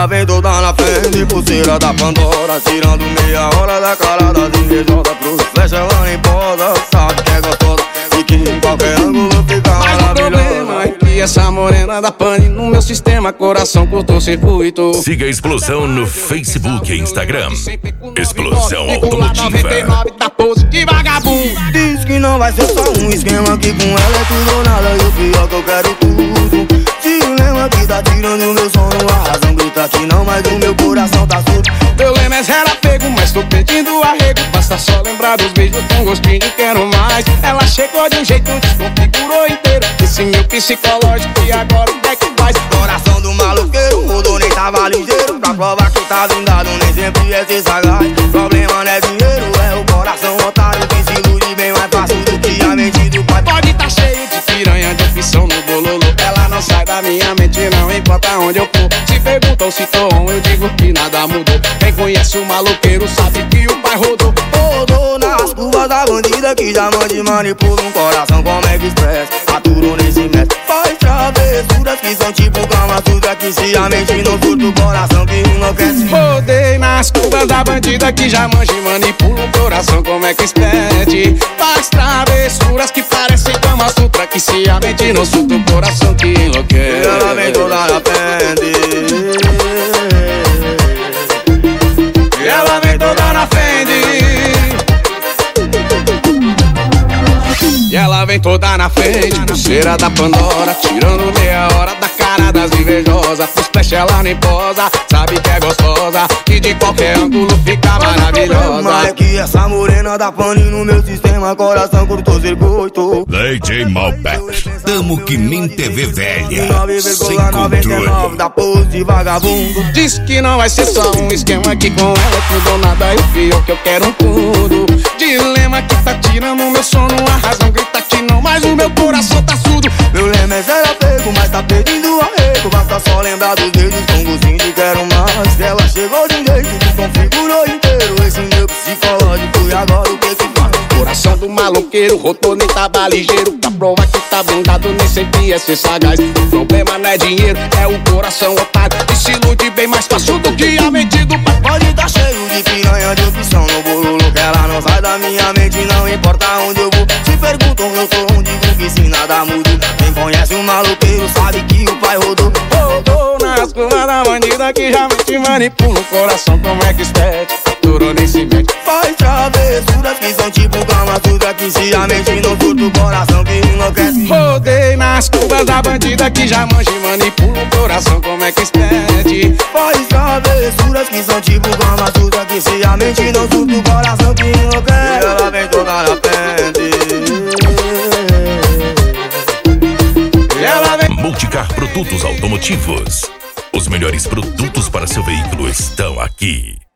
ela vem toda na frente, pulseira da Pandora, tirando meia hora da cara das invejosas. Pro flecha ela nem posa, sabe que é gostosa e que em qualquer ângulo fica maravilhosa. Mas o problema é que essa morena da pane no meu sistema, coração curto-circuito. Siga a Explosão no Facebook e Instagram. Explosão Automotiva. Da pose de vagabundo. Diz que não vai ser só um esquema, que com ela é tudo ou nada, e o pior que eu quero tudo. Dilema que tá tirando meu sono, a razão grita que não, mas o meu coração tá surdo. Meu lema é zero apego, mas tô pedindo arrego. Basta só lembrar dos beijos com gostinho de quero mais. Ela chegou de um jeito, desconfigurou inteiro esse meu psicológico, e agora o que é que faz? Coração do maloqueiro, mudou, nem tava ligeiro. Pra provar que tá blindado, nem sempre é ser sagaz. Problema não é dinheiro, é o coração otário que se ilude bem mais fácil do que a mente do pai. Pode tá cheio de piranha, de opção no bololô. Ela não sai da minha mente, não importa onde eu for. Se perguntam se tô on, eu digo que nada mudou. Quem conhece o maloqueiro sabe que o pai rodou. Rodou nas curvas da bandida que já mande manipula um coração como Express. Aturou nesse mestre, faz travessuras que são tipo Kama Sutra, que se a mente não surta o coração que enlouquece. Rodei nas curvas da bandida que já manja e manipula o coração como Expert. Faz travessuras que parecem Kama Sutra, que se a mente não surta o coração que enlouquece. Ela vem toda na frente, ela vem toda na frente, e ela vem toda na frente, pulseira da Pandora, tirando meia hora da cara das invejosas. Pro splash ela nem posa, sabe que é gostosa e de qualquer ângulo fica maravilhosa. Mas é que essa morena da pane no meu sistema, coração curto-circuito. DJ Malbec. Tamo que nem TV velha. 9,99 da pose de vagabundo. Diz que não vai ser só um esquema, que com ela é tudo ou nada, e o pior que eu quero um tudo. Dilema que tá tirando meu sono, a razão grita que não, mas o meu coração tá surdo. Meu lema é zero apego, mas tá pedindo arrego. Basta só lembrar dos beijos com gostinho de quero mais. Ela chegou de um jeito, desconfigurou inteiro esse meu psicológico, e agora o que que faz? Coração do maloqueiro, rotou nem tava ligeiro. Pra provar que tá blindado, nem sempre é ser sagaz. O problema não é dinheiro, é o coração otário, que se ilude bem mais fácil do que a mente do pai. Pode tá cheio de piranha, de opção no bololô, que ela não sai da minha mente, não importa onde eu vou. Se perguntam eu tô onde, digo que se nada muda. Quem conhece o maloqueiro sabe que o pai rodou. Rodou nas curvas da bandida que já te manipula o coração como Expert. Aturou nesse mente, faz travessuras que são tipo Kama Sutra, que se a mente não surta o coração que enlouquece. rodei nas curvas da bandida que já manja e manipula o coração como Expert. Faz travessuras que são tipo Kama Sutra, que se a mente não surta o coração que enlouquece. E ela vem toda na frente, ela vem. Multicar Produtos Automotivos. Os melhores produtos para seu veículo estão aqui.